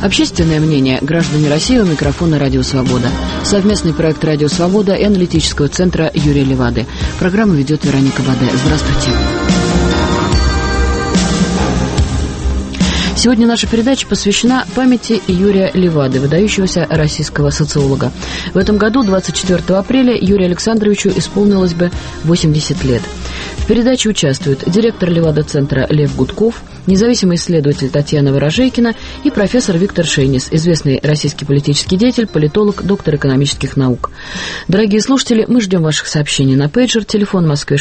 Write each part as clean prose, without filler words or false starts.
Общественное мнение. Граждане России, у микрофона «Радио Свобода». Совместный проект «Радио Свобода» и аналитического центра Юрия Левады. Программу ведет Вероника Баде. Здравствуйте. Сегодня наша передача посвящена памяти Юрия Левады, выдающегося российского социолога. В этом году, 24 апреля, Юрию Александровичу исполнилось бы 80 лет. В передаче участвуют директор Левада-центра Лев Гудков, независимый исследователь Татьяна Ворожейкина и профессор Виктор Шейнис, известный российский политический деятель, политолог, доктор экономических наук. Дорогие слушатели, мы ждем ваших сообщений на пейджер, телефон в Москве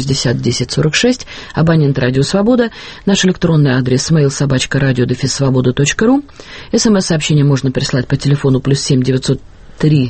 660-1046, абонент «Радио Свобода», наш электронный адрес mail@radio-svoboda.ru. СМС-сообщение можно прислать по телефону +7 903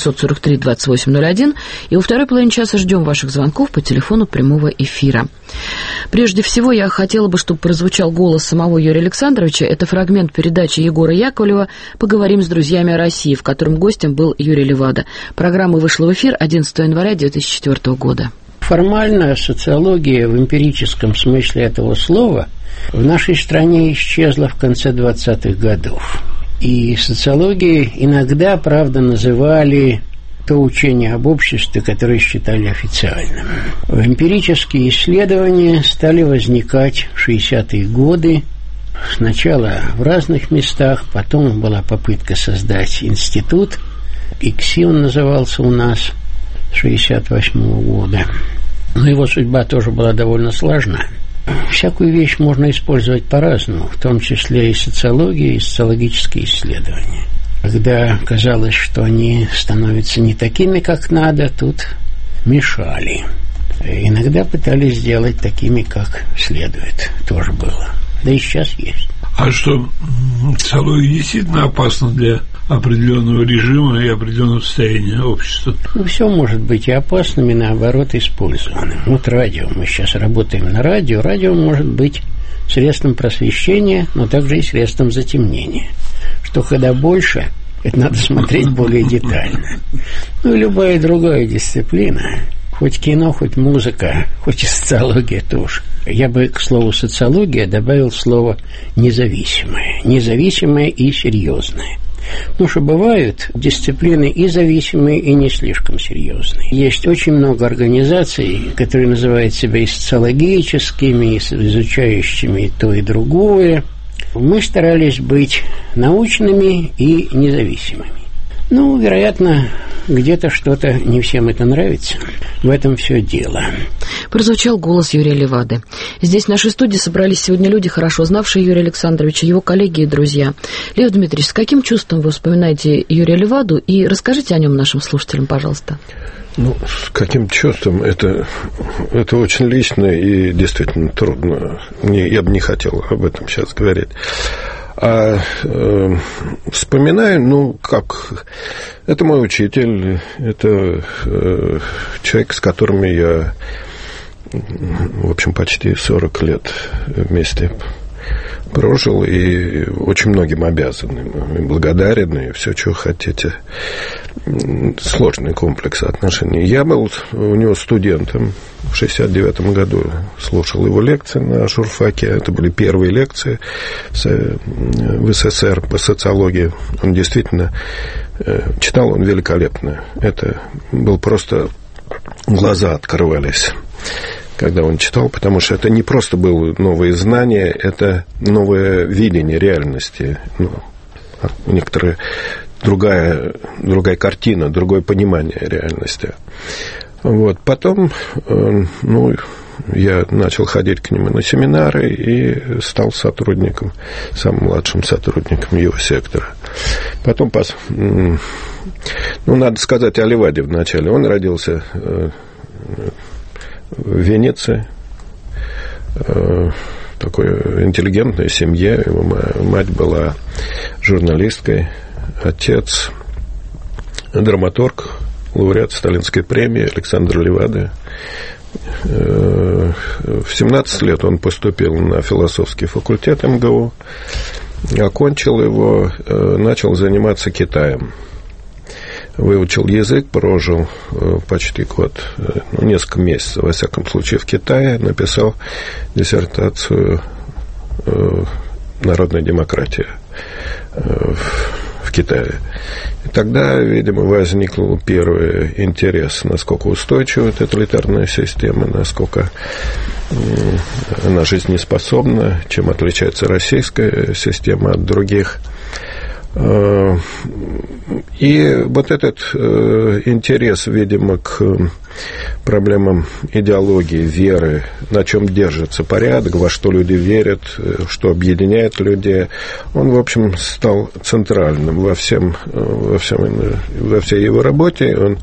743 2801. И во второй половине часа ждем ваших звонков по телефону прямого эфира. Прежде всего, я хотела бы, чтобы прозвучал голос самого Юрия Александровича. Это фрагмент передачи Егора Яковлева «Поговорим с друзьями о России», в котором гостем был Юрий Левада. Программа вышла в эфир 11 января 2004 года. Формально социология в эмпирическом смысле этого слова в нашей стране исчезла в конце 20-х годов. И социологией иногда, правда, называли то учение об обществе, которое считали официальным. Эмпирические исследования стали возникать в 60-е годы. Сначала в разных местах, потом была попытка создать институт. ИКСИ он назывался у нас с 68-го года. Но его судьба тоже была довольно сложная. Всякую вещь можно использовать по-разному, в том числе и социология, и социологические исследования. Когда казалось, что они становятся не такими, как надо, тут мешали. Иногда пытались сделать такими, как следует. Тоже было. Да и сейчас есть. А что, социология действительно опасна для определенного режима и определенного состояния общества? Все может быть и опасным, и наоборот использованным. Вот радио. Мы сейчас работаем на радио. Радио может быть средством просвещения, но также и средством затемнения. Что когда больше, это надо смотреть более детально. Ну и любая другая дисциплина, хоть кино, хоть музыка, хоть и социология тоже. Я бы к слову социология добавил слово независимое. Независимое и серьезное. Потому что бывают дисциплины и зависимые, и не слишком серьезные. Есть очень много организаций, которые называют себя и социологическими, и изучающими и то, и другое. Мы старались быть научными и независимыми. Ну, вероятно, где-то что-то не всем это нравится. В этом все дело. Прозвучал голос Юрия Левады. Здесь в нашей студии собрались сегодня люди, хорошо знавшие Юрия Александровича, его коллеги и друзья. Лев Дмитриевич, с каким чувством вы вспоминаете Юрия Леваду? И расскажите о нем нашим слушателям, пожалуйста. Ну, с каким чувством? Это очень лично и действительно трудно. Я бы не хотел об этом сейчас говорить. А вспоминаю, это мой учитель, это человек, с которым я, в общем, почти 40 лет вместе прожил и очень многим обязан, и благодарен, и все, что хотите. Сложный комплекс отношений. Я был у него студентом в 1969 году, слушал его лекции на журфаке. Это были первые лекции в СССР по социологии. Он действительно читал, он великолепно. Это был просто, глаза открывались, когда он читал, потому что это не просто было новые знания, это новое видение реальности. Некоторые другая картина, другое понимание реальности. Вот. Потом, я начал ходить к нему на семинары и стал сотрудником, самым младшим сотрудником его сектора. Потом, надо сказать о Леваде вначале. Он родился в Венеции, такой интеллигентной семье. Его мать была журналисткой, отец драматург, лауреат Сталинской премии Александр Левада. В 17 лет он поступил на философский факультет МГУ, окончил его, начал заниматься Китаем. Выучил язык, прожил почти год, несколько месяцев, во всяком случае, в Китае, написал диссертацию народная демократия в Китае. И тогда, видимо, возникл первый интерес, насколько устойчива тоталитарная система, насколько она жизнеспособна, чем отличается российская система от других. И вот этот интерес, видимо, к проблемам идеологии, веры, на чем держится порядок, во что люди верят, что объединяет людей, он, в общем, стал центральным во всей его работе. Он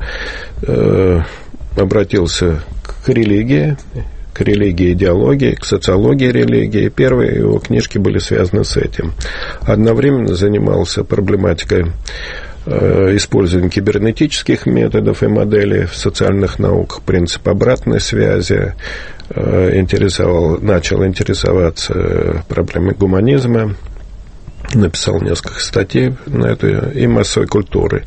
обратился к религии, идеологии, к социологии религии. Первые его книжки были связаны с этим. Одновременно занимался проблематикой использования кибернетических методов и моделей в социальных науках, принцип обратной связи, начал интересоваться проблемой гуманизма, написал несколько статей на это, и массовой культуры.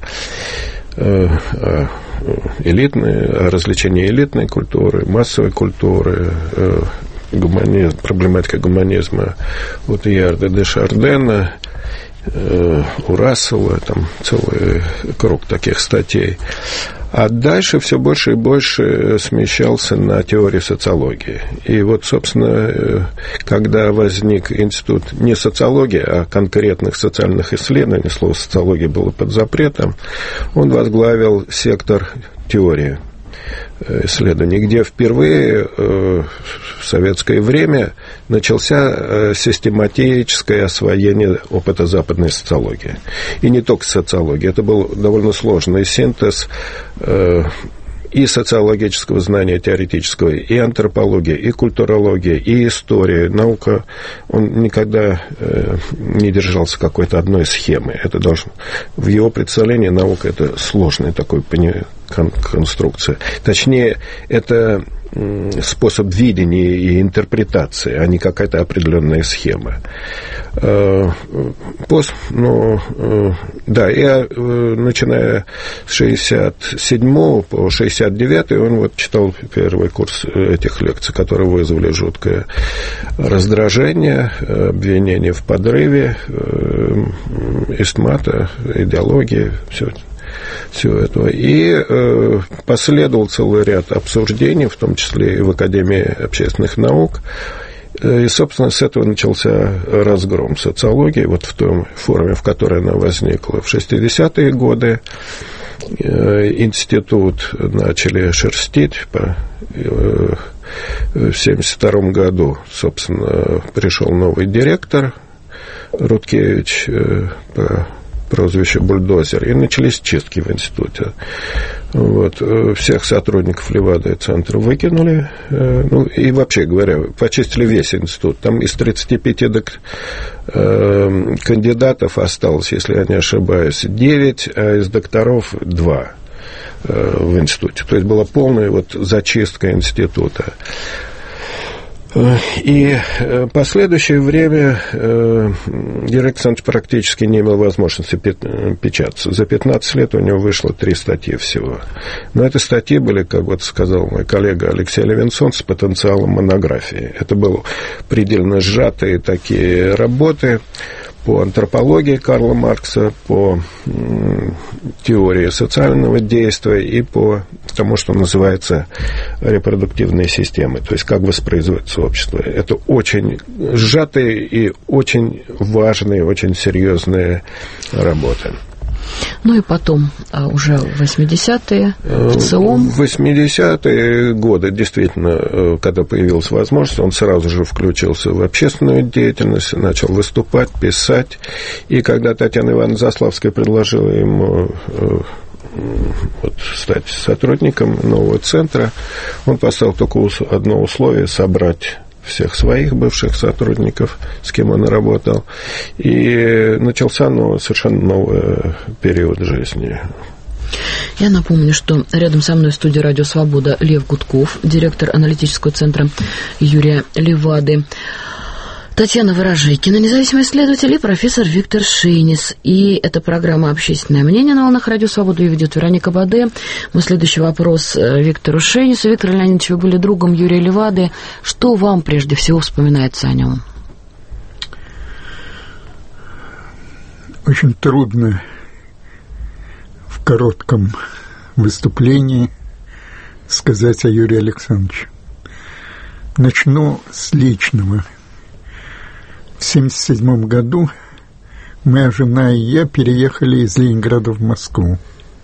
Развлечения элитной культуры, массовой культуры, проблематика гуманизма у Тейярда де Шардена, у Рассела, там целый круг таких статей. А дальше все больше и больше смещался на теорию социологии. И вот, собственно, когда возник институт не социологии, а конкретных социальных исследований, слово социология было под запретом, он возглавил сектор теории исследований, где впервые в советское время начался систематическое освоение опыта западной социологии. И не только социологии. Это был довольно сложный синтез и социологического знания теоретического, и антропология, и культурология, и история. Наука, он никогда не держался какой-то одной схемы. Это должно... В его представлении наука – это сложная такой конструкция. Точнее, это способ видения и интерпретации, а не какая-то определенная схема. Я, начиная с 67 по 69 он вот читал первый курс этих лекций, которые вызвали жуткое раздражение, обвинение в подрыве, истмата, идеологии, все это. И последовал целый ряд обсуждений, в том числе и в Академии общественных наук. И, собственно, с этого начался разгром социологии, вот в том форме, в которой она возникла. В 60-е годы институт начали шерстить. В 1972 году, собственно, пришел новый директор Рудкевич по прозвище «Бульдозер», и начались чистки в институте. Вот. Всех сотрудников Левады-центра выкинули. И вообще говоря, почистили весь институт. Там из 35 кандидатов осталось, если я не ошибаюсь, 9, а из докторов 2 в институте. То есть была полная вот зачистка института. И последующее время Юрий Александрович практически не имел возможности печататься. За 15 лет у него вышло 3 статьи всего. Но эти статьи были, как вот сказал мой коллега Алексей Левинсон, с потенциалом монографии. Это были предельно сжатые такие работы по антропологии Карла Маркса, по теории социального действия и по тому, что называется репродуктивной системой, то есть как воспроизводится общество. Это очень сжатые и очень важные, очень серьезные работы. Ну и потом, уже в 80-е, в ЦИОМ. В 80-е годы, действительно, когда появилась возможность, он сразу же включился в общественную деятельность, начал выступать, писать. И когда Татьяна Ивановна Заславская предложила ему стать сотрудником нового центра, он поставил только одно условие – собрать всех своих бывших сотрудников, с кем он работал, и начался совершенно новый период жизни. Я напомню, что рядом со мной в студии «Радио Свобода» Лев Гудков, директор аналитического центра Юрия Левады, Татьяна Ворожейкина, независимый исследователь, и профессор Виктор Шейнис. И это программа «Общественное мнение» на волнах «Радио Свобода», и ведет Вероника Баде. Мой следующий вопрос Виктору Шейнису. Виктор Леонидович, вы были другом Юрия Левады. Что вам прежде всего вспоминается о нем? очень трудно в коротком выступлении сказать о Юрии Александровиче. Начну с личного. В 1977 году моя жена и я переехали из Ленинграда в Москву.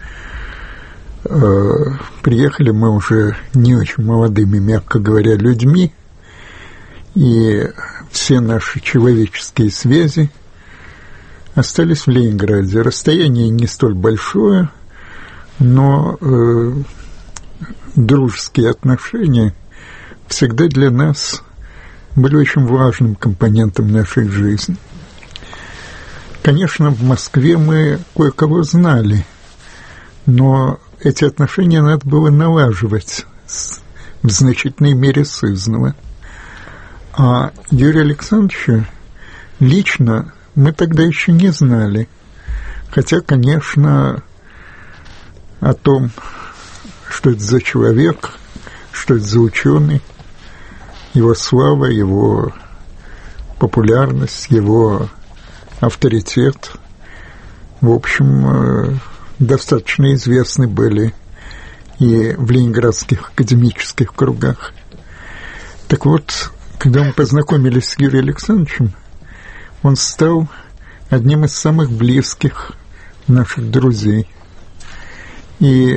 Приехали мы уже не очень молодыми, мягко говоря, людьми, и все наши человеческие связи остались в Ленинграде. Расстояние не столь большое, но дружеские отношения всегда для нас были очень важным компонентом нашей жизни. Конечно, в Москве мы кое-кого знали, но эти отношения надо было налаживать в значительной мере сызнова. А Юрия Александровича лично мы тогда еще не знали. Хотя, конечно, о том, что это за человек, что это за ученый, его слава, его популярность, его авторитет, в общем, достаточно известны были и в ленинградских академических кругах. Так вот, когда мы познакомились с Юрием Александровичем, он стал одним из самых близких наших друзей. И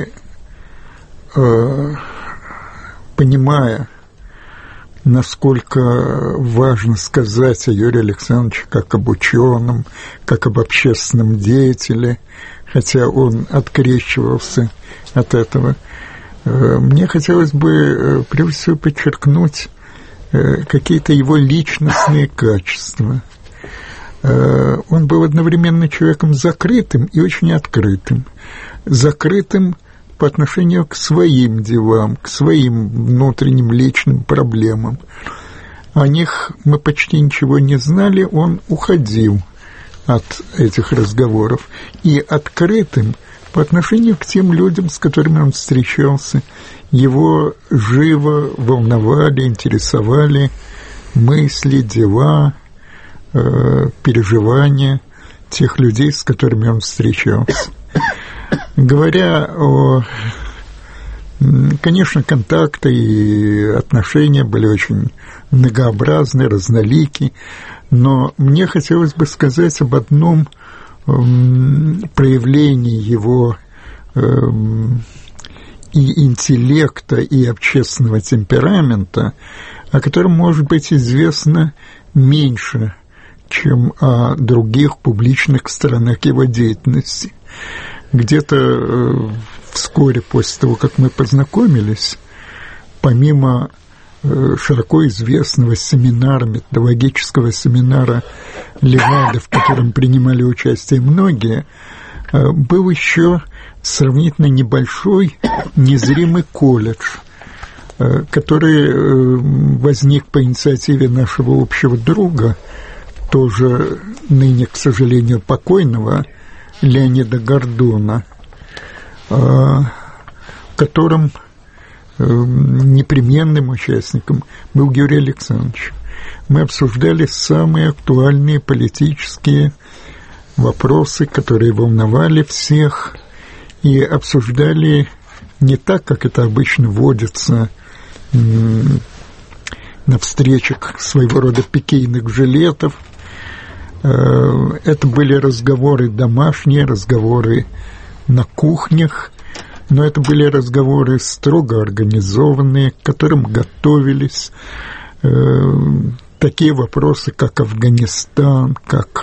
понимая, насколько важно сказать о Юрии Александровиче как об ученом, как об общественном деятеле, хотя он открещивался от этого, мне хотелось бы прежде всего подчеркнуть какие-то его личностные качества. Он был одновременно человеком закрытым и очень открытым. Закрытым по отношению к своим делам, к своим внутренним личным проблемам. О них мы почти ничего не знали, он уходил от этих разговоров. И открытым по отношению к тем людям, с которыми он встречался. Его живо волновали, интересовали мысли, дела, переживания тех людей, с которыми он встречался. Говоря о... Конечно, контакты и отношения были очень многообразны, разнолики, но мне хотелось бы сказать об одном проявлении его и интеллекта, и общественного темперамента, о котором, может быть, известно меньше, чем о других публичных сторонах его деятельности. Где-то вскоре после того, как мы познакомились, помимо широко известного семинара, методологического семинара Левады, в котором принимали участие многие, был еще сравнительно небольшой незримый колледж, который возник по инициативе нашего общего друга, тоже ныне, к сожалению, покойного, Леонида Гордона, в котором непременным участником был Юрий Александрович. Мы обсуждали самые актуальные политические вопросы, которые волновали всех, и обсуждали не так, как это обычно водится на встречах своего рода пикейных жилетов. Это были разговоры домашние, разговоры на кухнях, но это были разговоры строго организованные, к которым готовились. Такие вопросы, как Афганистан, как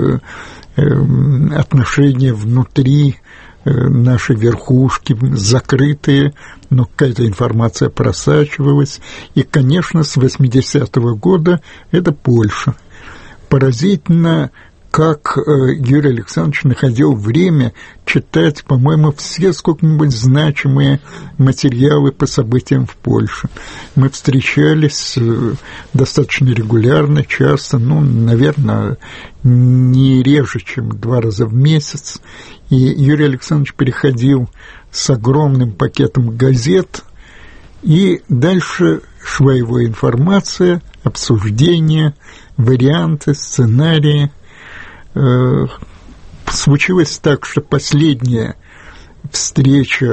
отношения внутри нашей верхушки, закрытые, но какая-то информация просачивалась. И, конечно, с 80-го года это Польша. Поразительно, как Юрий Александрович находил время читать, по-моему, все сколько-нибудь значимые материалы по событиям в Польше. Мы встречались достаточно регулярно, часто, наверное, не реже, чем 2 раза в месяц. И Юрий Александрович переходил с огромным пакетом газет, и дальше шла его информация, обсуждения, варианты, сценарии. случилось так, что последняя встреча,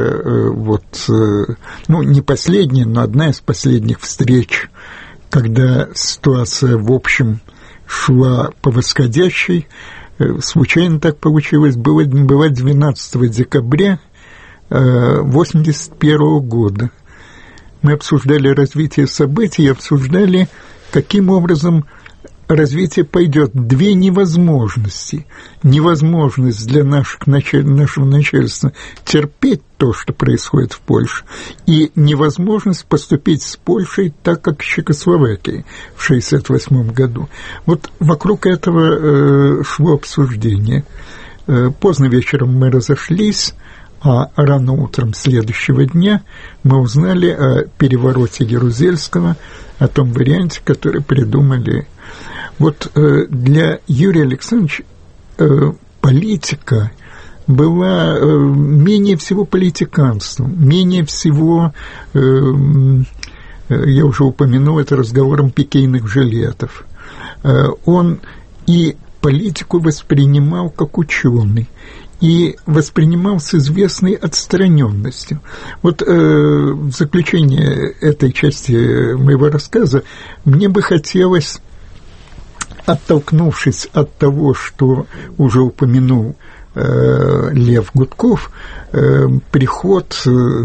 не последняя, но одна из последних встреч, когда ситуация, в общем, шла по восходящей, случайно так получилось, была 12 декабря 1981 года. Мы обсуждали развитие событий, обсуждали, каким образом развитие пойдет. Две невозможности. Невозможность для нашего начальства терпеть то, что происходит в Польше, и невозможность поступить с Польшей так, как в Чехословакии в 1968 году. Вот вокруг этого шло обсуждение. Поздно вечером мы разошлись, а рано утром следующего дня мы узнали о перевороте Ярузельского, о том варианте, который придумали. Вот для Юрия Александровича политика была менее всего политиканством, менее всего, я уже упомянул это разговором пикейных жилетов. Он и политику воспринимал как ученый, и воспринимал с известной отстраненностью. Вот в заключение этой части моего рассказа мне бы хотелось, оттолкнувшись от того, что уже упомянул Лев Гудков, приход,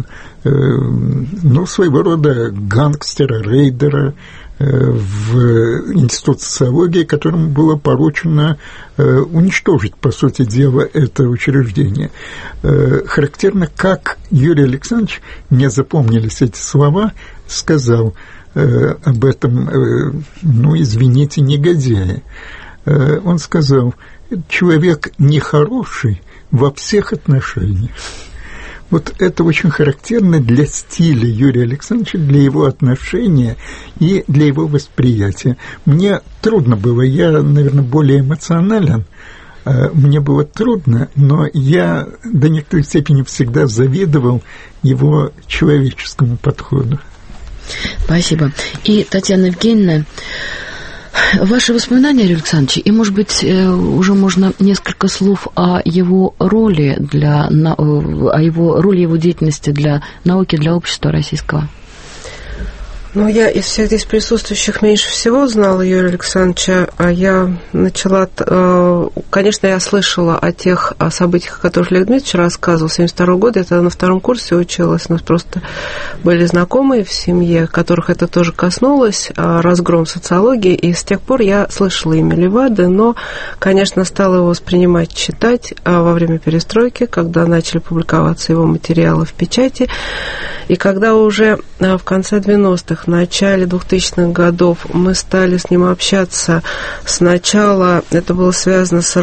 своего рода гангстера, рейдера в Институт социологии, которому было поручено уничтожить, по сути дела, это учреждение. Характерно, как Юрий Александрович, мне запомнились эти слова, сказал об этом, извините, негодяи. Он сказал: человек нехороший во всех отношениях. Вот это очень характерно для стиля Юрия Александровича, для его отношения и для его восприятия. Мне трудно было, я, наверное, более эмоционален, мне было трудно, но я до некоторой степени всегда завидовал его человеческому подходу. Спасибо. И, Татьяна Евгеньевна, ваши воспоминания, Юрий Александрович, и, может быть, уже можно несколько слов о его роли его деятельности для науки, для общества российского. Я из всех здесь присутствующих меньше всего знала Юрия Александровича. Я начала... Конечно, я слышала о тех событиях, о которых Олег Дмитриевич рассказывал. 1972 года я тогда на втором курсе училась. У нас просто были знакомые в семье, которых это тоже коснулось, разгром социологии. И с тех пор я слышала имя Левады, но, конечно, стала его воспринимать, читать во время перестройки, когда начали публиковаться его материалы в печати. И когда уже в конце 90-х, в начале 2000-х годов мы стали с ним общаться. Сначала это было связано с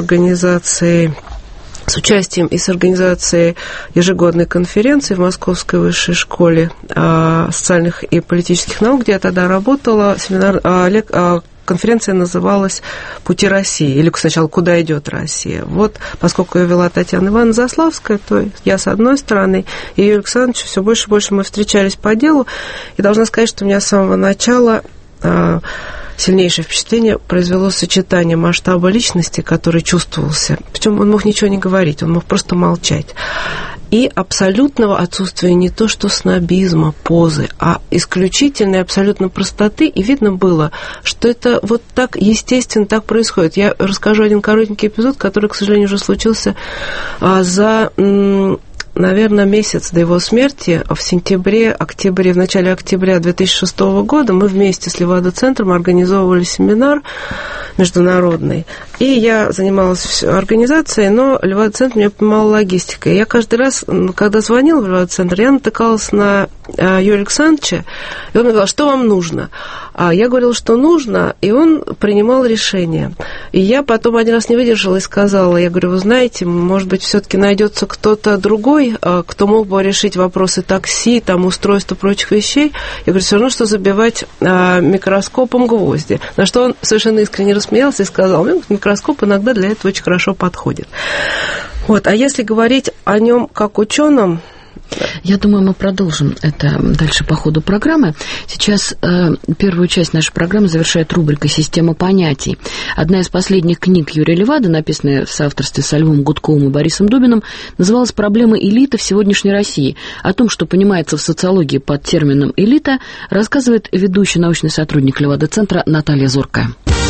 участием и с организацией ежегодной конференции в Московской высшей школе социальных и политических наук, где я тогда работала. Конференция называлась «Пути России», или сначала «Куда идет Россия?». Вот, поскольку ее вела Татьяна Ивановна Заславская, то я с одной стороны, и Юрий Александрович, все больше и больше мы встречались по делу, и должна сказать, что у меня с самого начала сильнейшее впечатление произвело сочетание масштаба личности, который чувствовался. Причем он мог ничего не говорить, он мог просто молчать. И абсолютного отсутствия не то что снобизма, позы, а исключительной абсолютно простоты. И видно было, что это вот так естественно так происходит. Я расскажу один коротенький эпизод, который, к сожалению, уже случился за... наверное, месяц до его смерти, в начале октября 2006 года мы вместе с Левада-центром организовывали семинар международный. И я занималась организацией, но Левада-центр меня помогал логистикой. Я каждый раз, когда звонила в Левада-центр, я натыкалась на Юрия Александровича, и он мне говорил: что вам нужно? А я говорила, что нужно, и он принимал решение. И я потом один раз не выдержала и сказала, я говорю: вы знаете, может быть, все-таки найдется кто-то другой, кто мог бы решить вопросы такси, устройства прочих вещей. Я говорю: все равно, что забивать микроскопом гвозди. На что он совершенно искренне рассмеялся и сказал: микроскоп иногда для этого очень хорошо подходит. Вот. А если говорить о нем как ученом, Я думаю, мы продолжим это дальше по ходу программы. Сейчас первую часть нашей программы завершает рубрика «Система понятий». Одна из последних книг Юрия Левады, написанная в соавторстве со Львом Гудковым и Борисом Дубиным, называлась «Проблемы элиты в сегодняшней России». О том, что понимается в социологии под термином «элита», рассказывает ведущий научный сотрудник Левада-центра Наталья Зоркая.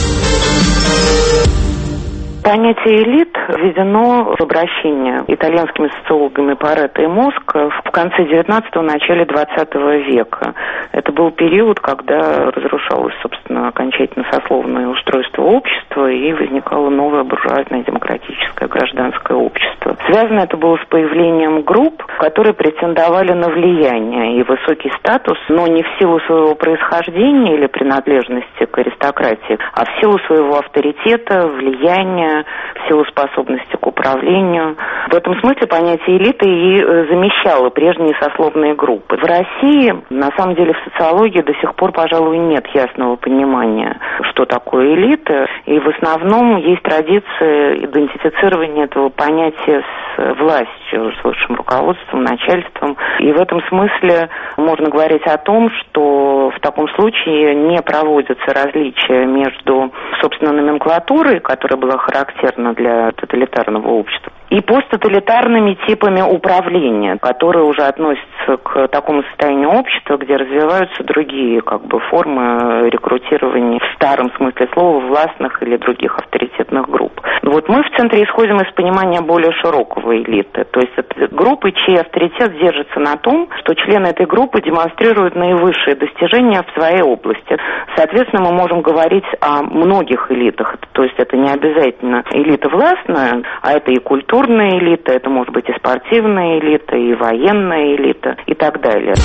Понятие элит введено в обращение итальянскими социологами Паретто и Моско в конце 19-го, начале 20 века. Это был период, когда разрушалось, собственно, окончательно сословное устройство общества и возникало новое буржуазное демократическое гражданское общество. Связано это было с появлением групп, которые претендовали на влияние и высокий статус, но не в силу своего происхождения или принадлежности к аристократии, а в силу своего авторитета, влияния, в силу способности к управлению. В этом смысле понятие элиты и замещало прежние сословные группы. В России, на самом деле, в социологии до сих пор, пожалуй, нет ясного понимания, что такое элита, и в основном есть традиция идентифицирования этого понятия с властью, с высшим руководством, начальством. И в этом смысле можно говорить о том, что в таком случае не проводятся различия между, собственно, номенклатурой, которая была характерна для тоталитарного общества, и посттоталитарными типами управления, которые уже относятся к такому состоянию общества, где развиваются другие формы рекрутирования в старом смысле слова властных или других авторитетных групп. Вот мы в центре исходим из понимания более широкого элиты, то есть это группы, чей авторитет держится на том, что члены этой группы демонстрируют наивысшие достижения в своей области. Соответственно, мы можем говорить о многих элитах, то есть это не обязательно элита властная, а это и культурная элита, это может быть и спортивная элита, и военная элита, и так далее.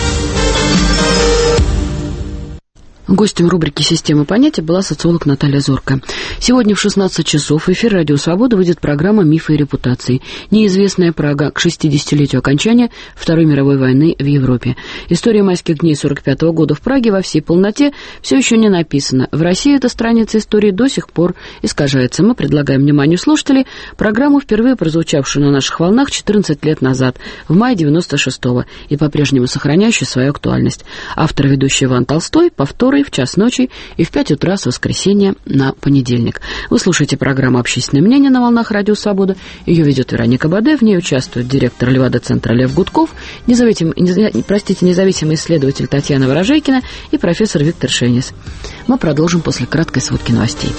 Гостем рубрики «Система понятий» была социолог Наталья Зоркая. Сегодня в 16 часов в эфир «Радио Свобода» выйдет программа «Мифы и репутации. Неизвестная Прага к 60-летию окончания Второй мировой войны в Европе». История майских дней 1945 года в Праге во всей полноте все еще не написана. В России эта страница истории до сих пор искажается. Мы предлагаем вниманию слушателей программу, впервые прозвучавшую на наших волнах 14 лет назад, в мае 96-го, и по-прежнему сохраняющую свою актуальность. Автор и ведущий Иван Толстой, повторы в час ночи и в 5 утра с воскресенья на понедельник. Вы слушаете программу «Общественное мнение» на волнах «Радио Свобода». Ее ведет Вероника Баде. В ней участвует директор Левада-центра Лев Гудков, независимый исследователь Татьяна Ворожейкина и профессор Виктор Шенис. Мы продолжим после краткой сводки новостей.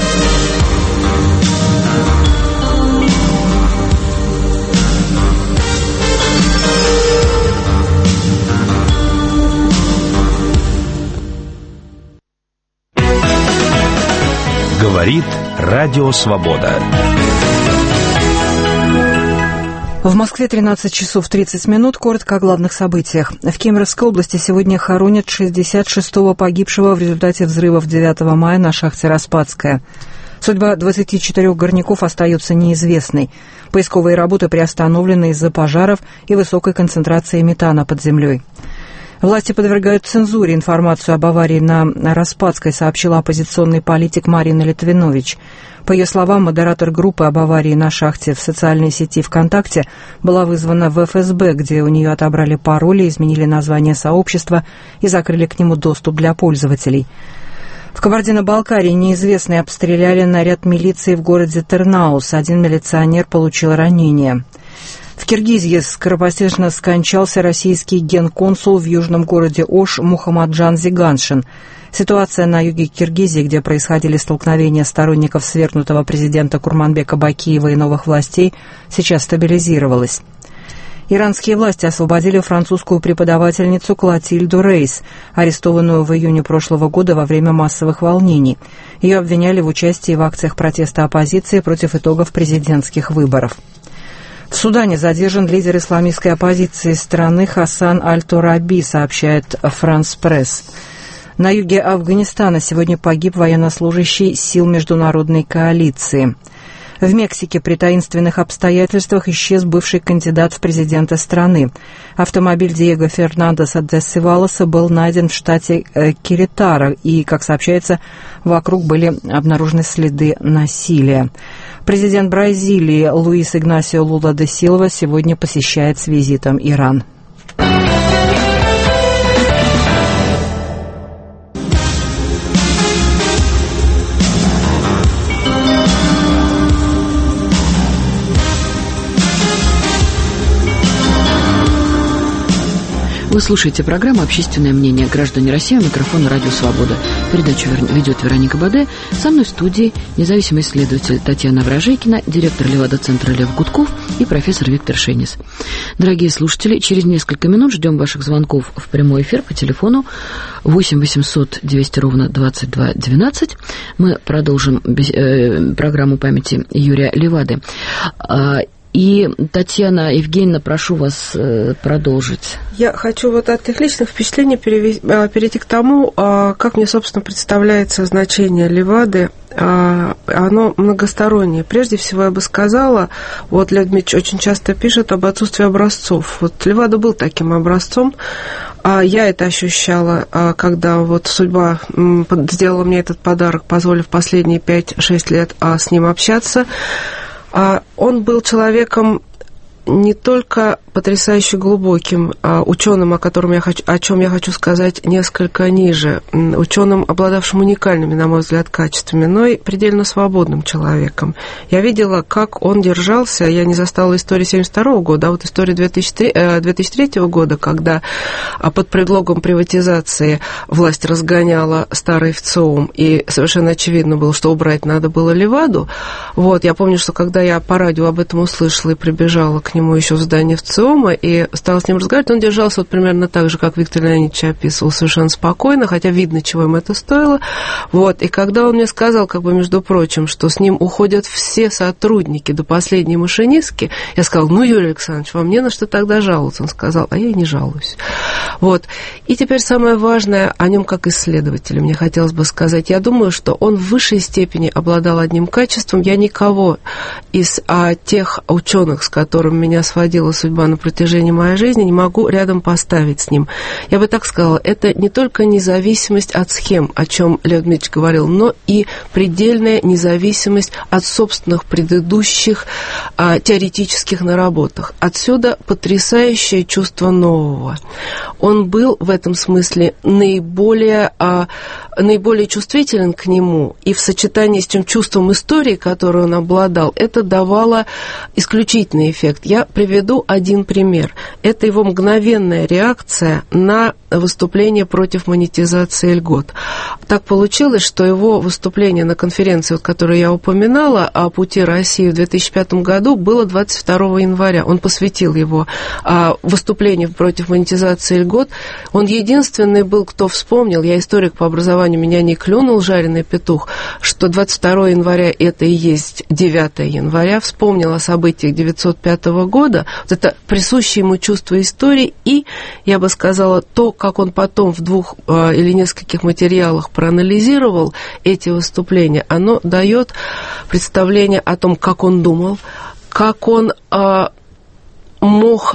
Говорит Радио Свобода. В Москве 13 часов 30 минут. Коротко о главных событиях. В Кемеровской области сегодня хоронят 66-го погибшего в результате взрывов 9 мая на шахте «Распадская». Судьба 24 горняков остается неизвестной. Поисковые работы приостановлены из-за пожаров и высокой концентрации метана под землей. Власти подвергают цензуре информацию об аварии на Распадской, сообщила оппозиционный политик Марина Литвинович. По ее словам, модератор группы об аварии на шахте в социальной сети ВКонтакте была вызвана в ФСБ, где у нее отобрали пароли, изменили название сообщества и закрыли к нему доступ для пользователей. В Кабардино-Балкарии неизвестные обстреляли наряд милиции в городе Тернаус. Один милиционер получил ранение. В Киргизии скоропостижно скончался российский генконсул в южном городе Ош Мухаммаджан Зиганшин. Ситуация на юге Киргизии, где происходили столкновения сторонников свергнутого президента Курманбека Бакиева и новых властей, сейчас стабилизировалась. Иранские власти освободили французскую преподавательницу Клотильду Рейс, арестованную в июне прошлого года во время массовых волнений. Ее обвиняли в участии в акциях протеста оппозиции против итогов президентских выборов. В Судане задержан лидер исламистской оппозиции страны Хасан Аль-Тураби, сообщает «Франс Пресс». На юге Афганистана сегодня погиб военнослужащий сил международной коалиции. В Мексике при таинственных обстоятельствах исчез бывший кандидат в президенты страны. Автомобиль Диего Фернандеса де Севалоса был найден в штате Керетаро, и, как сообщается, вокруг были обнаружены следы насилия. Президент Бразилии Луис Игнасио Лула де Силва сегодня посещает с визитом Иран. Вы слушаете программу «Общественное мнение. Граждане России». У микрофона «Радио Свобода». Передачу ведет Вероника Баде. Со мной в студии независимый исследователь Татьяна Вражейкина, директор Левада-центра Лев Гудков и профессор Виктор Шенис. Дорогие слушатели, через несколько минут ждем ваших звонков в прямой эфир по телефону 8 800 200 ровно 22 12. Мы продолжим программу памяти Юрия Левады. И, Татьяна Евгеньевна, прошу вас продолжить. Я хочу вот от их личных впечатлений перейти к тому, как мне, собственно, представляется значение Левады. Оно многостороннее. Прежде всего, я бы сказала, вот Лев Дмитриевич очень часто пишет об отсутствии образцов. Вот Левада был таким образцом. Я это ощущала, когда вот судьба сделала мне этот подарок, позволив последние 5-6 лет с ним общаться. Он был человеком не только потрясающе глубоким, ученым, о чем я хочу сказать несколько ниже, ученым, обладавшим уникальными, на мой взгляд, качествами, но и предельно свободным человеком. Я видела, как он держался, я не застала историю 1972 года, а вот историю 2003 года, когда под предлогом приватизации власть разгоняла старый ВЦИОМ, и совершенно очевидно было, что убрать надо было Леваду. Вот, я помню, что когда я по радио об этом услышала и прибежала к нему еще в здание ВЦИОМа и стала с ним разговаривать, он держался вот примерно так же, как Виктор Леонидович описывал, совершенно спокойно, хотя видно, чего им это стоило. Вот. И когда он мне сказал, как бы, между прочим, что с ним уходят все сотрудники до последней машинистки, я сказала: ну, Юрий Александрович, вам не на что тогда жаловаться. Он сказал: а я и не жалуюсь. Вот. И теперь самое важное о нем как исследователе мне хотелось бы сказать. Я думаю, что он в высшей степени обладал одним качеством. Я никого из тех ученых, с которыми меня сводила судьба на протяжении моей жизни, не могу рядом поставить с ним. Я бы так сказала, это не только независимость от схем, о чем Лев Дмитриевич говорил, но и предельная независимость от собственных предыдущих теоретических наработок. Отсюда потрясающее чувство нового. Он был в этом смысле наиболее чувствителен к нему, и в сочетании с тем чувством истории, которое он обладал, это давало исключительный эффект. Я приведу один пример. Это его мгновенная реакция на выступление против монетизации льгот. Так получилось, что его выступление на конференции, которую я упоминала, о пути России в 2005 году, было 22 января. Он посвятил его выступлению против монетизации льгот. Он единственный был, кто вспомнил, я историк по образованию, меня не клюнул жареный петух, что 22 января это и есть 9 января, вспомнил о событиях 1905 года, вот это присущее ему чувство истории, и, я бы сказала, то, как он потом в 2 или нескольких материалах проанализировал эти выступления, оно дает представление о том, как он думал, как он мог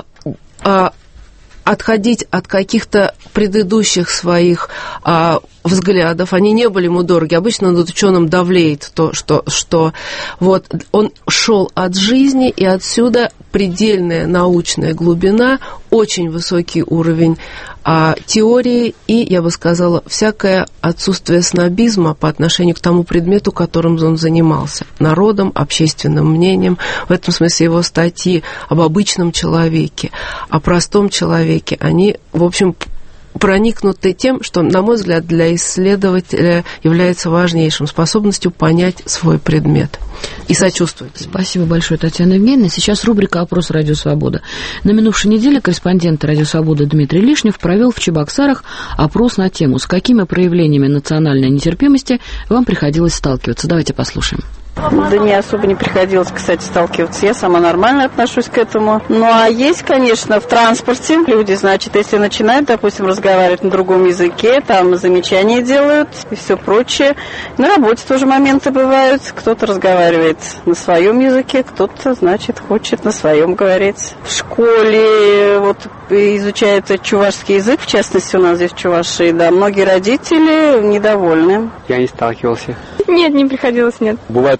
отходить от каких-то предыдущих своих взглядов. Они не были ему дороги. Обычно над ученым давлеет то, что вот он шел от жизни, и отсюда предельная научная глубина, очень высокий уровень теории и, я бы сказала, всякое отсутствие снобизма по отношению к тому предмету, которым он занимался. Народом, общественным мнением. В этом смысле его статьи об обычном человеке, о простом человеке, они, в общем, проникнуты тем, что, на мой взгляд, для исследователя является важнейшим способностью понять свой предмет и сочувствовать. Спасибо большое, Татьяна Евгеньевна. Сейчас рубрика «Опрос Радио Свобода». На минувшей неделе корреспондент Радио Свобода Дмитрий Лишнев провел в Чебоксарах опрос на тему, с какими проявлениями национальной нетерпимости вам приходилось сталкиваться. Давайте послушаем. Да не особо не приходилось, кстати, сталкиваться. Я сама нормально отношусь к этому. Ну, а есть, конечно, в транспорте люди, значит, если начинают, допустим, разговаривать на другом языке, там замечания делают и все прочее. На работе тоже моменты бывают. Кто-то разговаривает на своем языке, кто-то, значит, хочет на своем говорить. В школе вот изучают чувашский язык, в частности, у нас здесь в Чувашии, да, многие родители недовольны. Я не сталкивался. Нет, не приходилось, нет. Бывает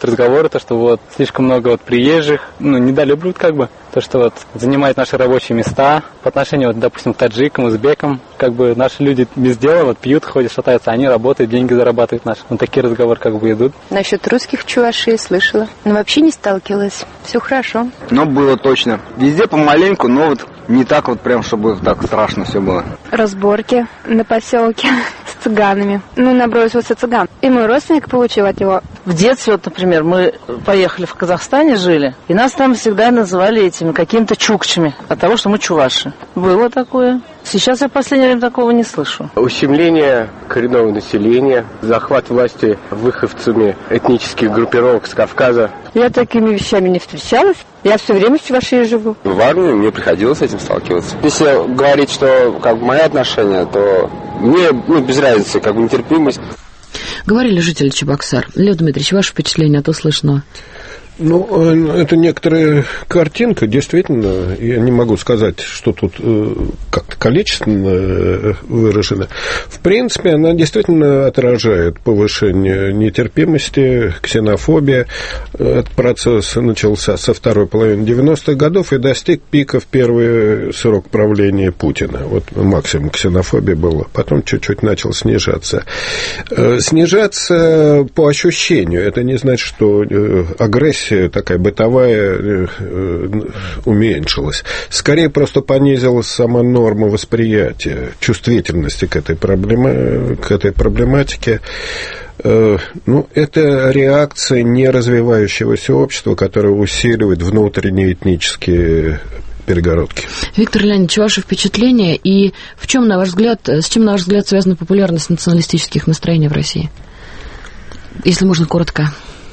разговоры, то, что вот слишком много вот приезжих, недолюбливают как бы, то, что вот занимают наши рабочие места по отношению, вот, допустим, к таджикам, узбекам, как бы наши люди без дела вот пьют, ходят, шатаются, они работают, деньги зарабатывают наши. Вот такие разговоры как бы идут. Насчет русских Чувашии слышала, но вообще не сталкивалась. Все хорошо. Но было точно. Везде помаленьку, но вот не так вот прям, чтобы так страшно все было. Разборки на поселке с цыганами. Набросился цыган. И мой родственник получил от него. В детстве, вот, например, мы поехали в Казахстане, жили, и нас там всегда называли этими какими-то чукчами от того, что мы чуваши. Было такое. Сейчас я в последнее время такого не слышу. Ущемление коренного населения, захват власти выходцами этнических группировок с Кавказа. Я такими вещами не встречалась. Я все время в Чувашии живу. В армии мне приходилось с этим сталкиваться. Если говорить, что как бы мои отношения, то мне без разницы, как бы нетерпимость. Говорили жители Чебоксар. Лев Дмитриевич, ваше впечатление от услышанного? Это некоторая картинка, действительно, я не могу сказать, что тут как-то количественно выражено. В принципе, она действительно отражает повышение нетерпимости, ксенофобии. Этот процесс начался со второй половины 90-х годов и достиг пика в первый срок правления Путина. Вот максимум ксенофобии было, потом чуть-чуть начал снижаться. Снижаться по ощущению, это не значит, что агрессия такая бытовая уменьшилась. Скорее, просто понизилась сама норма восприятия, чувствительности к этой проблематике. Это реакция неразвивающегося общества, которое усиливает внутренние этнические перегородки. Виктор Леонидович, ваше впечатление и с чем, на ваш взгляд, связана популярность националистических настроений в России? Если можно, коротко.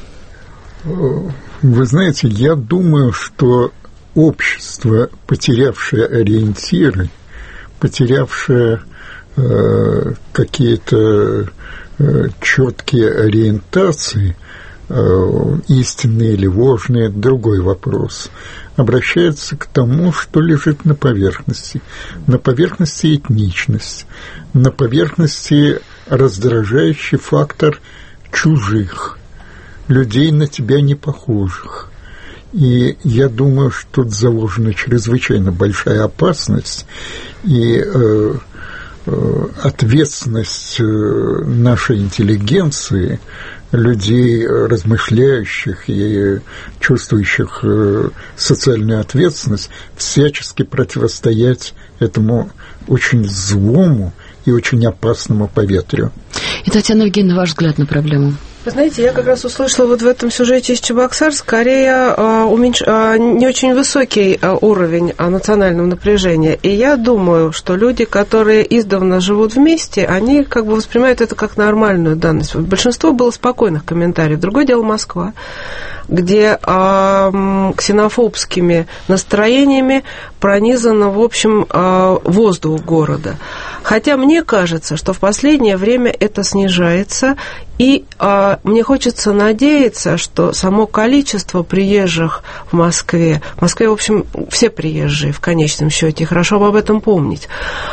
Вы знаете, я думаю, что общество, потерявшее ориентиры, потерявшее какие-то четкие ориентации, истинные или ложные, это другой вопрос, обращается к тому, что лежит на поверхности. На поверхности этничность, на поверхности раздражающий фактор чужих, людей на тебя не похожих. И я думаю, что тут заложена чрезвычайно большая опасность и ответственность нашей интеллигенции, людей, размышляющих и чувствующих социальную ответственность, всячески противостоять этому очень злому и очень опасному поветрию. И, Татьяна Евгеньевна, ваш взгляд на проблему? Вы знаете, я как раз услышала вот в этом сюжете из Чебоксар скорее не очень высокий уровень национального напряжения. И я думаю, что люди, которые издавна живут вместе, они как бы воспринимают это как нормальную данность. Большинство было спокойных комментариев. Другое дело Москва, где ксенофобскими настроениями пронизано, в общем, воздух города. Хотя мне кажется, что в последнее время это снижается, и мне хочется надеяться, что само количество приезжих в Москве, в общем, все приезжие в конечном счете, хорошо об этом помнить,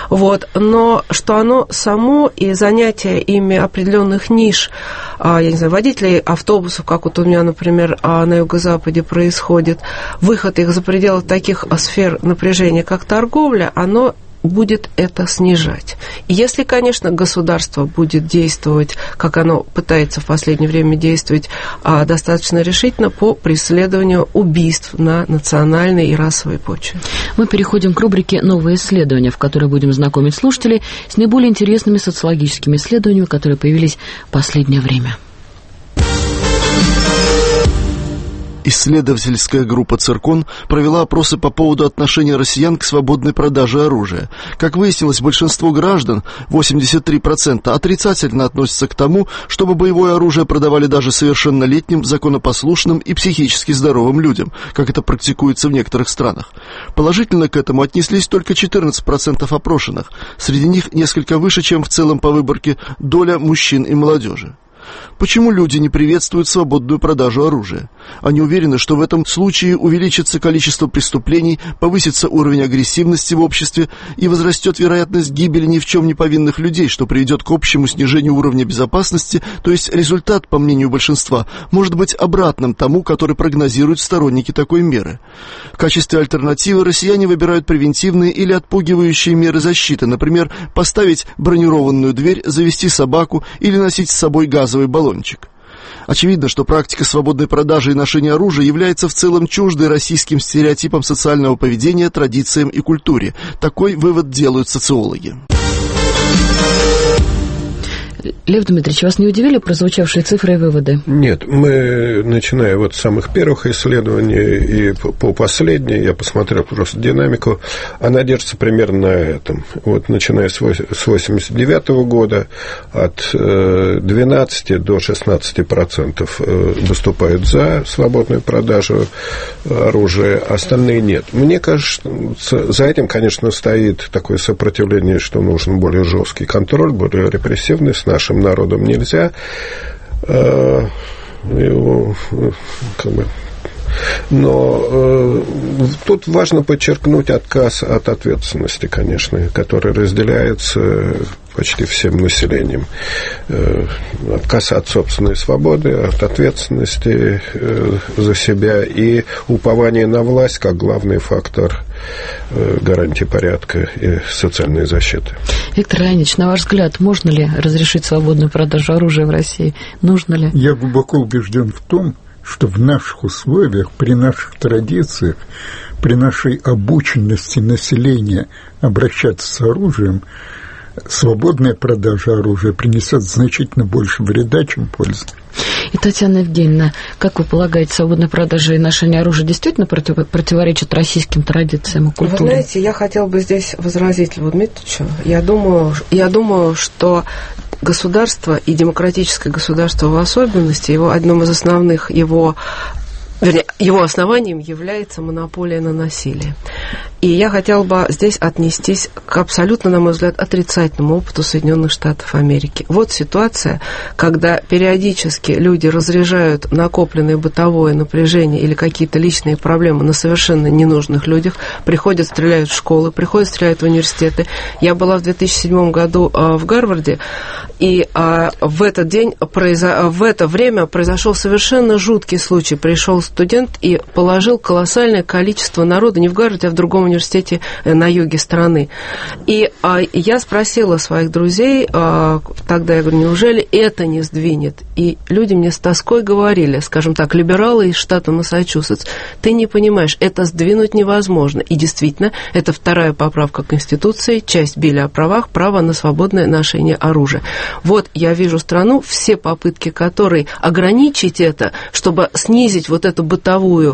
но что оно само и занятие ими определенных ниш, я не знаю, водителей автобусов, как вот у меня, например, на юго-западе происходит, выход их за пределы таких сфер напряжения, как торговля, оно будет это снижать. И если, конечно, государство будет действовать, как оно пытается в последнее время действовать, достаточно решительно по преследованию убийств на национальной и расовой почве. Мы переходим к рубрике «Новые исследования», в которой будем знакомить слушателей с наиболее интересными социологическими исследованиями, которые появились в последнее время. Исследовательская группа «Циркон» провела опросы по поводу отношения россиян к свободной продаже оружия. Как выяснилось, большинство граждан, 83%, отрицательно относятся к тому, чтобы боевое оружие продавали даже совершеннолетним, законопослушным и психически здоровым людям, как это практикуется в некоторых странах. Положительно к этому отнеслись только 14% опрошенных. Среди них несколько выше, чем в целом по выборке, доля мужчин и молодежи. Почему люди не приветствуют свободную продажу оружия? Они уверены, что в этом случае увеличится количество преступлений, повысится уровень агрессивности в обществе и возрастет вероятность гибели ни в чем не повинных людей, что приведет к общему снижению уровня безопасности, то есть результат, по мнению большинства, может быть обратным тому, который прогнозируют сторонники такой меры. В качестве альтернативы россияне выбирают превентивные или отпугивающие меры защиты, например, поставить бронированную дверь, завести собаку или носить с собой газовый баллончик. Очевидно, что практика свободной продажи и ношения оружия является в целом чуждой российским стереотипам социального поведения, традициям и культуре. Такой вывод делают социологи. Лев Дмитриевич, вас не удивили прозвучавшие цифры и выводы? Нет, мы, начиная вот с самых первых исследований и по последней, я посмотрел просто динамику, она держится примерно на этом. Вот начиная с 1989 года от 12 до 16% выступают за свободную продажу оружия, остальные нет. Мне кажется, за этим, конечно, стоит такое сопротивление, что нужен более жесткий контроль, более репрессивный. С нашим народом нельзя его, но тут важно подчеркнуть отказ от ответственности, конечно, который разделяется почти всем населением. Отказ от собственной свободы, от ответственности за себя и упование на власть как главный фактор гарантии порядка и социальной защиты. Виктор Леонидович, на ваш взгляд, можно ли разрешить свободную продажу оружия в России? Нужно ли? Я глубоко убежден в том, что в наших условиях, при наших традициях, при нашей обученности населения обращаться с оружием, свободная продажа оружия принесет значительно больше вреда, чем пользы. И, Татьяна Евгеньевна, как вы полагаете, свободная продажа и ношение оружия действительно противоречат российским традициям и культуре? Вы знаете, я хотела бы здесь возразить Льву Дмитриевичу. Я думаю, что государство и демократическое государство в особенности, одним из основных его основанием является монополия на насилие. И я хотела бы здесь отнестись к абсолютно, на мой взгляд, отрицательному опыту Соединенных Штатов Америки. Вот ситуация, когда периодически люди разряжают накопленное бытовое напряжение или какие-то личные проблемы на совершенно ненужных людях, приходят, стреляют в школы, приходят, стреляют в университеты. Я была в 2007 году в Гарварде, и в это время произошел совершенно жуткий случай. Пришел студент и положил колоссальное количество народа, не в Гарварде, а в другом университете на юге страны. И я спросила своих друзей, тогда я говорю, неужели это не сдвинет? И люди мне с тоской говорили, скажем так, либералы из штата Массачусетс, ты не понимаешь, это сдвинуть невозможно. И действительно, это вторая поправка Конституции, часть Билля о правах, право на свободное ношение оружия. Вот я вижу страну, все попытки которой ограничить это, чтобы снизить вот эту бытовые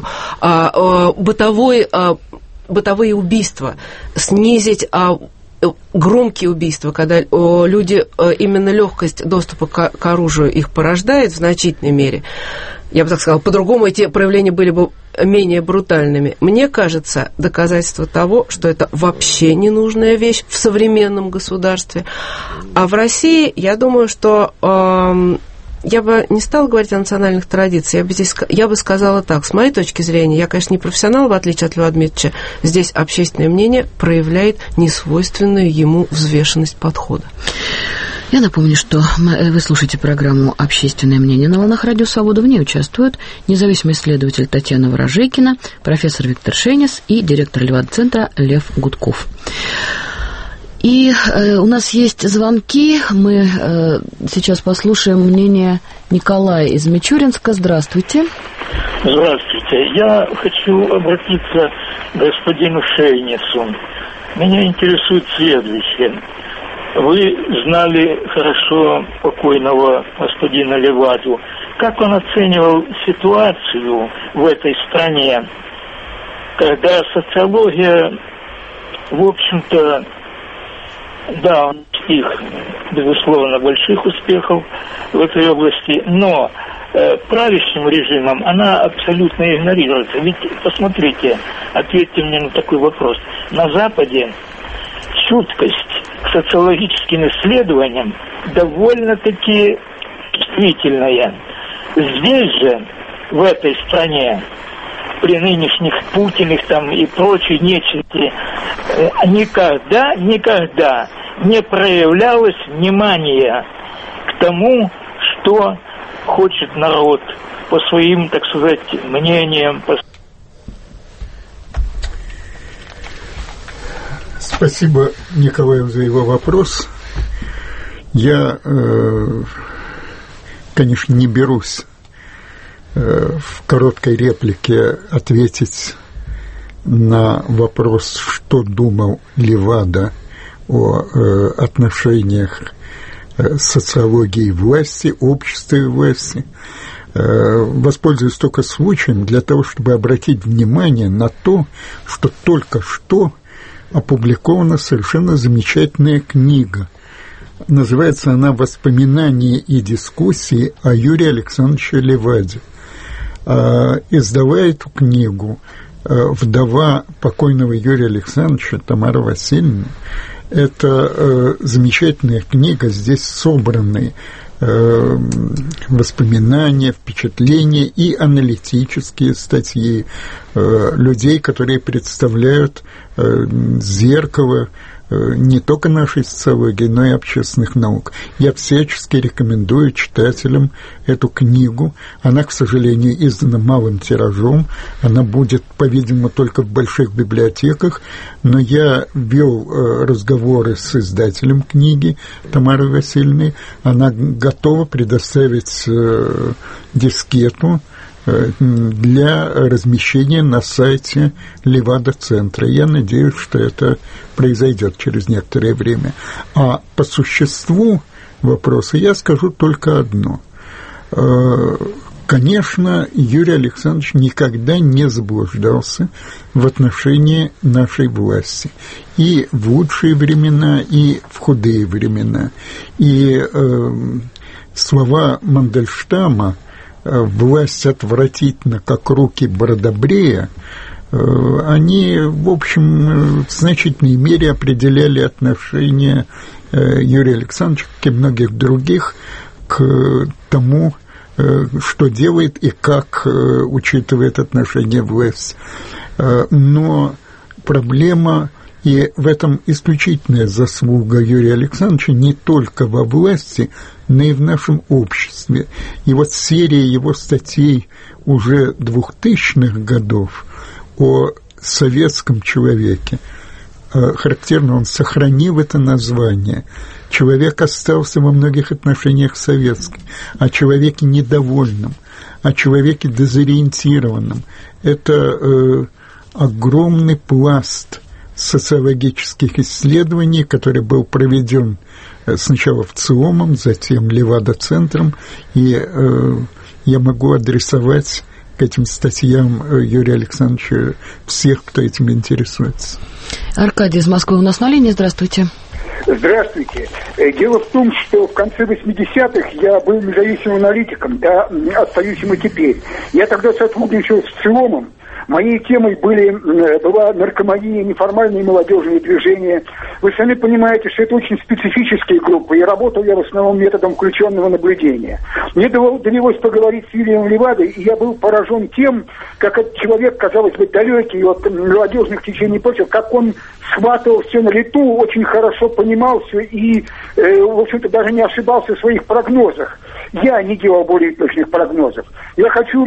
убийства, снизить громкие убийства, когда люди, именно легкость доступа к оружию их порождает в значительной мере. Я бы так сказала, по-другому эти проявления были бы менее брутальными. Мне кажется, доказательство того, что это вообще ненужная вещь в современном государстве. А в России, я думаю, что... Я бы не стала говорить о национальных традициях, я бы сказала так, с моей точки зрения, я, конечно, не профессионал, в отличие от Льва Дмитриевича, здесь общественное мнение проявляет несвойственную ему взвешенность подхода. Я напомню, что вы слушаете программу «Общественное мнение» на волнах Радио Свобода. В ней участвуют независимый исследователь Татьяна Ворожейкина, профессор Виктор Шенис и директор Левада-центра Лев Гудков. И у нас есть звонки. Мы сейчас послушаем мнение Николая из Мичуринска. Здравствуйте. Здравствуйте. Я хочу обратиться к господину Шейнису. Меня интересует следующее. Вы знали хорошо покойного господина Леваду. Как он оценивал ситуацию в этой стране, когда социология, в общем-то, да, он достиг, безусловно, больших успехов в этой области, но правящим режимом она абсолютно игнорируется. Ведь, посмотрите, ответьте мне на такой вопрос. На Западе чуткость к социологическим исследованиям довольно-таки действительное. Здесь же, в этой стране, при нынешних Путиных там и прочей нечисти, никогда не проявлялось внимания к тому, что хочет народ по своим, так сказать, мнениям. Спасибо Николаю за его вопрос. Я, конечно, не берусь в короткой реплике ответить на вопрос, что думал Левада о отношениях социологии власти, общества и власти. Воспользуюсь только случаем для того, чтобы обратить внимание на то, что только что опубликована совершенно замечательная книга. Называется она «Воспоминания и дискуссии о Юрии Александровиче Леваде». Издала эту книгу вдова покойного Юрия Александровича Тамара Васильевна. Это замечательная книга, здесь собраны воспоминания, впечатления и аналитические статьи людей, которые представляют зеркало не только нашей социологии, но и общественных наук. Я всячески рекомендую читателям эту книгу. Она, к сожалению, издана малым тиражом. Она будет, по-видимому, только в больших библиотеках. Но я вел разговоры с издателем книги Тамарой Васильевной. Она готова предоставить дискету для размещения на сайте Левада-центра. Я надеюсь, что это произойдет через некоторое время. А по существу вопроса я скажу только одно. Конечно, Юрий Александрович никогда не заблуждался в отношении нашей власти. И в лучшие времена, и в худые времена. И слова Мандельштама «власть отвратительна, как руки Бродобрея», они, в общем, в значительной мере определяли отношение Юрия Александровича, как и многих других, к тому, что делает и как учитывает отношение власти. Но проблема, и в этом исключительная заслуга Юрия Александровича, не только во власти, но и в нашем обществе. И вот серия его статей уже 2000-х годов о советском человеке, характерно, он сохранил это название. Человек остался во многих отношениях советским, о человеке недовольном, о человеке дезориентированном. Это огромный пласт социологических исследований, который был проведен сначала в ЦИОМом, затем Левада-центром, и я могу адресовать к этим статьям Юрия Александровича всех, кто этим интересуется. Аркадий из Москвы у нас на линии. Здравствуйте. Здравствуйте. Дело в том, что в конце 80-х я был независимым аналитиком, да, остаюсь им и теперь. Я тогда сотрудничал с ЦИОМом. Моей темой была наркомания, неформальные молодежные движения. Вы сами понимаете, что это очень специфические группы, и работал я в основном методом включенного наблюдения. Мне довелось поговорить с Юрием Левадой, и я был поражен тем, как этот человек, казалось бы, далекий от молодежных течений и прочего, как он схватывал все на лету, очень хорошо понимал все и, в общем-то, даже не ошибался в своих прогнозах. Я не делал более точных прогнозов. Я хочу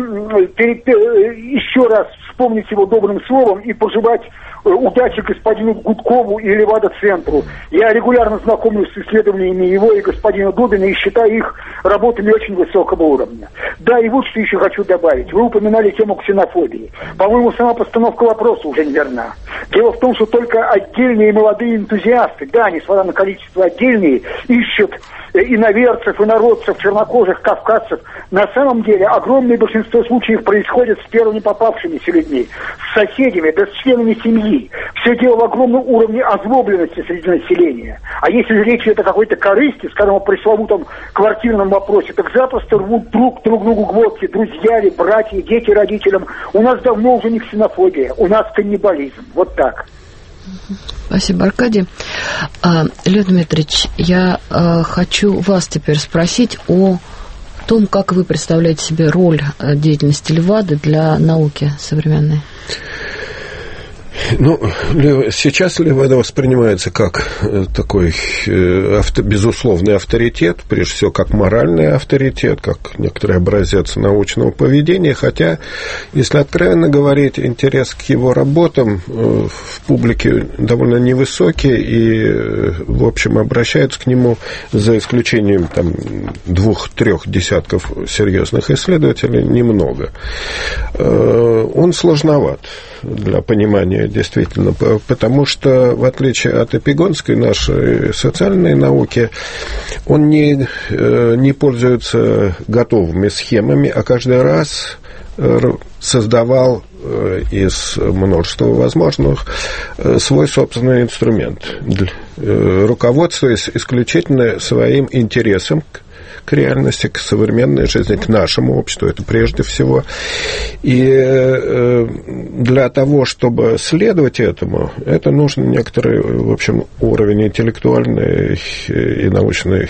еще раз вспомнить его добрым словом и пожелать удачи господину Гудкову и Левада-центру. Я регулярно знакомлюсь с исследованиями его и господина Дубина и считаю их работами очень высокого уровня. Да, и вот что еще хочу добавить. Вы упоминали тему ксенофобии. По-моему, сама постановка вопроса уже неверна. Дело в том, что только отдельные молодые энтузиасты, да, несмотря на количество отдельные, ищут иноверцев, инородцев, чернокожих, кавказцев. На самом деле огромное большинство случаев происходит с первыми попавшимися людьми, с соседями, да с членами семьи. Все дело в огромном уровне озлобленности среди населения. А если речь идет о какой-то корысти, скажем, о пресловутом квартирном вопросе, так запросто рвут друг другу глотки, друзья ли, братья, дети родителям. У нас давно уже не ксенофобия, у нас каннибализм. Вот так. Спасибо, Аркадий. Лев Дмитриевич, я хочу вас теперь спросить о том, как вы представляете себе роль деятельности Левады для науки современной? Ну, сейчас Левада воспринимается как такой безусловный авторитет, прежде всего, как моральный авторитет, как некоторый образец научного поведения, хотя, если откровенно говорить, интерес к его работам в публике довольно невысокий, и, в общем, обращаются к нему, за исключением там 2-3 десятков серьезных исследователей, немного. Он сложноват для понимания, действительно, потому что, в отличие от эпигонской нашей социальной науки, он не пользуется готовыми схемами, а каждый раз создавал из множества возможных свой собственный инструмент, руководствуясь исключительно своим интересом к реальности, к современной жизни, к нашему обществу, это прежде всего. И для того, чтобы следовать этому, это нужен некоторый, в общем, уровень интеллектуальной и научной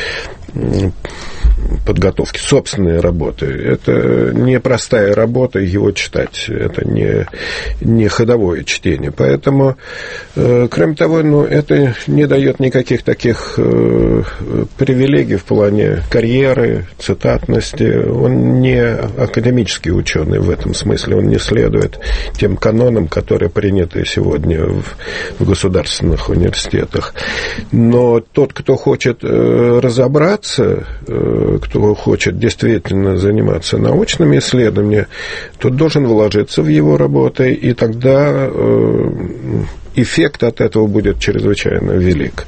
подготовки, собственной работы. Это не простая работа его читать, это не ходовое чтение. Поэтому, кроме того, это не дает никаких таких привилегий в плане карьеры, цитатности. Он не академический ученый в этом смысле, он не следует тем канонам, которые приняты сегодня в государственных университетах. Но тот, кто хочет разобраться, кто хочет действительно заниматься научными исследованиями, тот должен вложиться в его работы, и тогда эффект от этого будет чрезвычайно велик.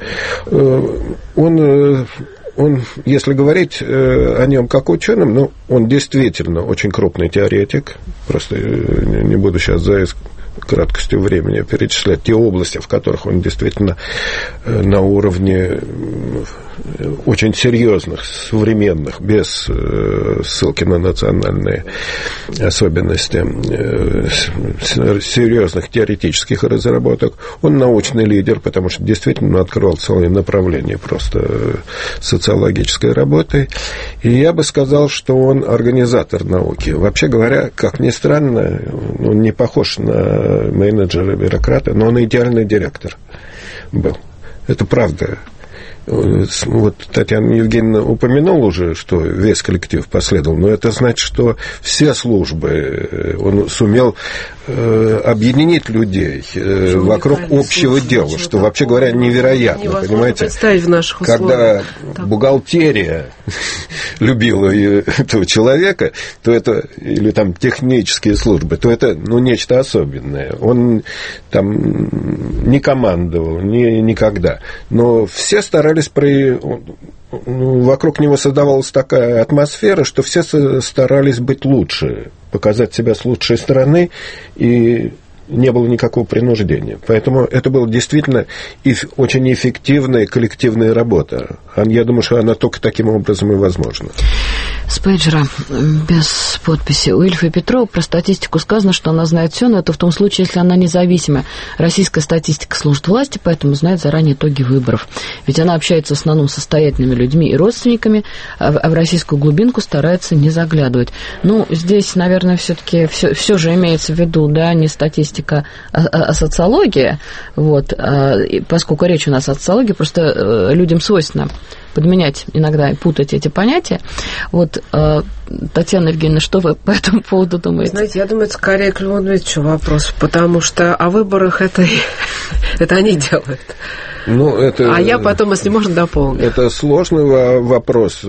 Он, если говорить о нем как ученым, он действительно очень крупный теоретик, просто не буду сейчас за краткостью времени перечислять те области, в которых он действительно на уровне очень серьезных, современных, без ссылки на национальные особенности, серьезных теоретических разработок. Он научный лидер, потому что действительно открыл целые направления просто социологической работы. И я бы сказал, что он организатор науки. Вообще говоря, как ни странно, он не похож на менеджера, бюрократа, но он идеальный директор был. Это правда. Вот Татьяна Евгеньевна упомянула уже, что весь коллектив последовал, но это значит, что все службы он сумел объединить людей вокруг общего дела, что, вообще говоря, невероятно, понимаете? Представить в наших условиях. Когда бухгалтерия любила этого человека, то это, или там технические службы, то это, нечто особенное. Он там не командовал, никогда. Но все старались вокруг него создавалась такая атмосфера, что все старались быть лучше, показать себя с лучшей стороны, и не было никакого принуждения. Поэтому это была действительно очень эффективная коллективная работа. Я думаю, что она только таким образом и возможна. С пейджера, без подписи. У Ильфа и Петрова про статистику сказано, что она знает все, но это в том случае, если она независимая. Российская статистика служит власти, поэтому знает заранее итоги выборов. Ведь она общается в основном с состоятельными людьми и родственниками, а в российскую глубинку старается не заглядывать. Здесь, наверное, все-таки все же имеется в виду, да, не статистика, а социология. Вот. Поскольку речь у нас о социологии, просто людям свойственно подменять иногда и путать эти понятия. Вот, Татьяна Евгеньевна, что вы по этому поводу думаете? Знаете, я думаю, это скорее к Льву Дмитриевичу вопрос, потому что о выборах это они делают. А я потом, если можно, дополню. Это сложный вопрос.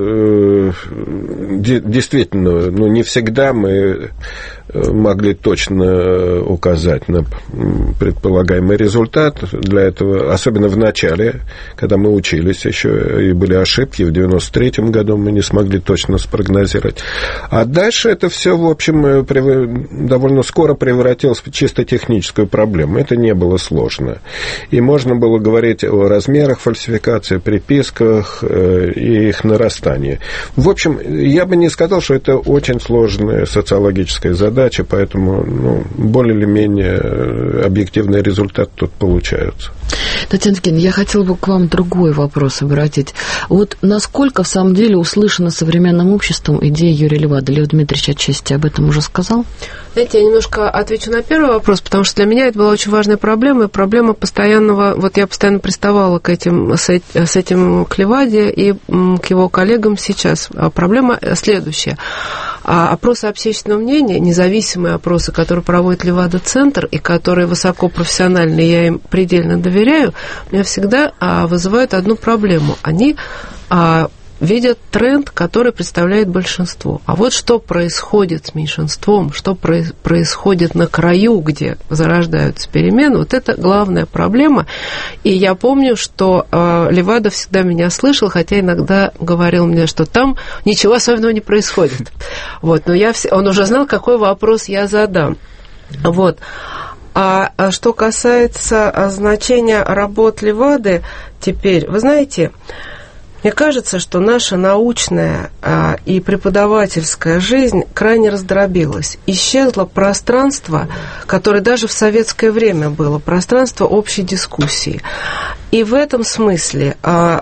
Действительно, не всегда мы могли точно указать на предполагаемый результат. Для этого, особенно в начале, когда мы учились еще, и были ошибки, в 93-м году мы не смогли точно спрогнозировать. А дальше это все, в общем, довольно скоро превратилось в чисто техническую проблему. Это не было сложно. И можно было говорить о размерах фальсификации, приписках и их нарастании. В общем, я бы не сказал, что это очень сложная социологическая задача, поэтому более или менее объективный результат тут получается. Татьяна Сергеевна, я хотела бы к вам другой вопрос обратить. Вот насколько в самом деле услышана современным обществом идея Юрия Левады? Лев Дмитриевич отчасти об этом уже сказал. Знаете, я немножко отвечу на первый вопрос, потому что для меня это была очень важная проблема, и проблема постоянного, вот я постоянно приставала с этим к Леваде и к его коллегам сейчас. Проблема следующая. Опросы общественного мнения, независимые опросы, которые проводит Левада-центр и которые высокопрофессиональные, я им предельно доверяю, меня всегда вызывают одну проблему. Они видят тренд, который представляет большинство. А вот что происходит с меньшинством, что происходит на краю, где зарождаются перемены, вот это главная проблема. И я помню, что Левада всегда меня слышал, хотя иногда говорил мне, что там ничего особенного не происходит. Вот, но он уже знал, какой вопрос я задам. Вот. А что касается значения работ Левады теперь, вы знаете, мне кажется, что наша научная и преподавательская жизнь крайне раздробилась. Исчезло пространство, которое даже в советское время было, пространство общей дискуссии. И в этом смысле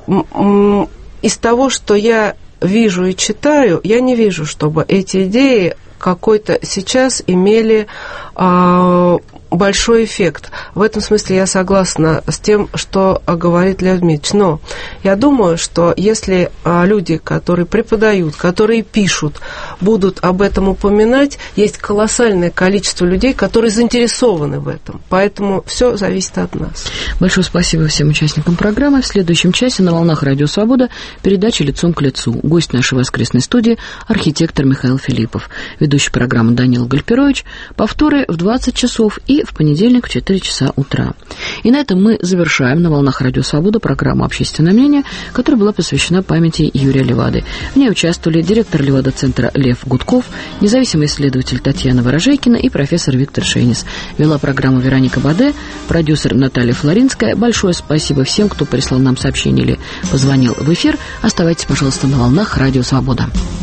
из того, что я вижу и читаю, я не вижу, чтобы эти идеи какой-то сейчас имели большой эффект. В этом смысле я согласна с тем, что говорит Лев Дмитриевич. Но я думаю, что если люди, которые преподают, которые пишут, будут об этом упоминать, есть колоссальное количество людей, которые заинтересованы в этом. Поэтому все зависит от нас. Большое спасибо всем участникам программы. В следующем часе на волнах Радио Свобода передача «Лицом к лицу». Гость нашей воскресной студии – архитектор Михаил Филиппов. Ведущий программы Даниил Гальперович. Повторы в 20 часов и в понедельник в 4 часа утра. И на этом мы завершаем на волнах Радио Свобода программу «Общественное мнение», которая была посвящена памяти Юрия Левады. В ней участвовали директор Левада-центра Лев Гудков, независимый исследователь Татьяна Ворожейкина и профессор Виктор Шейнис. Вела программу Вероника Баде, продюсер Наталья Флоринская. Большое спасибо всем, кто прислал нам сообщение или позвонил в эфир. Оставайтесь, пожалуйста, на волнах Радио Свобода.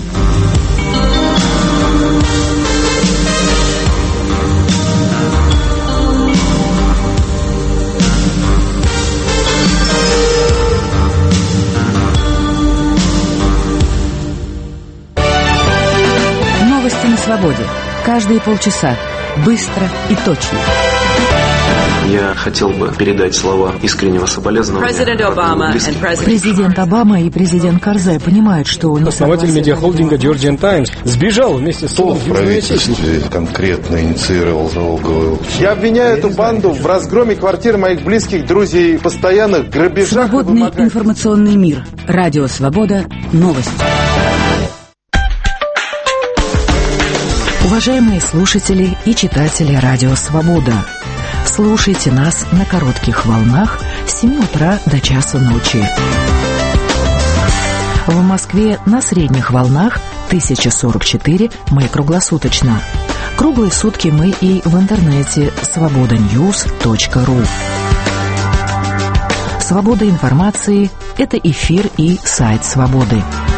Свободе. Каждые полчаса. Быстро и точно. Я хотел бы передать слова искреннего соболезнования. Президент Обама и президент Карзай понимают, что он... Основатель медиахолдинга Georgian Times сбежал вместе с сыном в правительстве конкретно инициировал налоговую. Я обвиняю эту банду в разгроме квартир моих близких, друзей, постоянных грабежах. Свободный информационный мир. Радио Свобода. Новости. Уважаемые слушатели и читатели Радио Свобода, слушайте нас на коротких волнах с 7 утра до часу ночи. В Москве на средних волнах 1044 мы круглосуточно. Круглые сутки мы и в интернете svobodanews.ru. Свобода информации – это эфир и сайт Свободы.